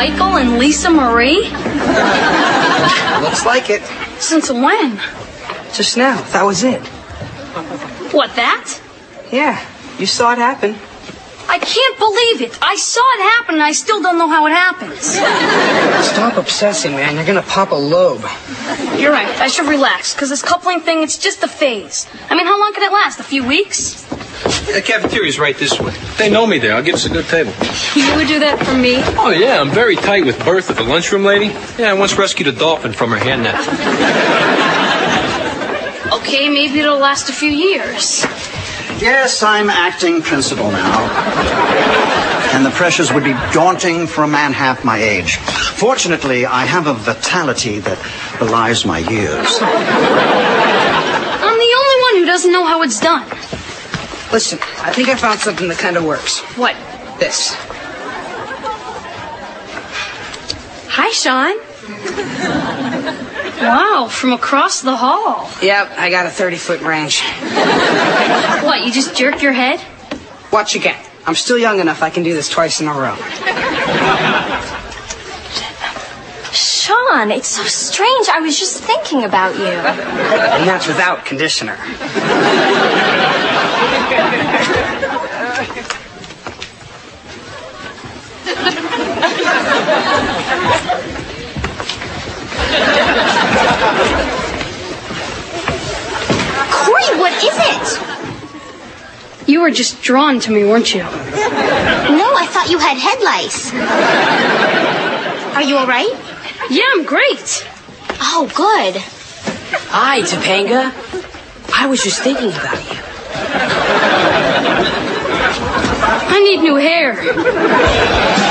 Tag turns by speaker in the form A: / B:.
A: Michael and Lisa Marie?
B: Looks like it.
A: Since when?
B: Just now. That was it.
A: What, that?
B: Yeah, you saw it happen.
A: I can't believe it. I saw it happen and I still don't know how it happens.
B: Stop obsessing, man. You're gonna pop a lobe.
A: You're right. I should relax, because this coupling thing, it's just a phase. I mean, how long can it last? A few weeks?
C: The cafeteria's right this way. They know me there. I'll get us a good table.
A: You would do that for me?
C: Oh, yeah. I'm very tight with Bertha, the lunchroom lady. Yeah, I once rescued a dolphin from her hand net.
A: Okay, maybe it'll last a few years.
D: Yes, I'm acting principal now. And the pressures would be daunting for a man half my age. Fortunately, I have a vitality that belies my years.
A: I'm the only one who doesn't know how it's done.
B: Listen, I think I found something that kind of works.
A: What?
B: This.
A: Hi, Sean. Wow, from across the hall.
B: Yep, I got a 30-foot range.
A: What, you just jerk your head?
B: Watch again. I'm still young enough I can do this twice in a row.
E: Sean, it's so strange. I was just thinking about you.
B: And that's without conditioner.
E: Corey, what is it?
A: You were just drawn to me, weren't you?
E: No, I thought you had head lice. Are you all right?
A: Yeah, I'm great.
E: Oh, good.
F: Hi, Topanga. I was just thinking about you.
A: I need new hair.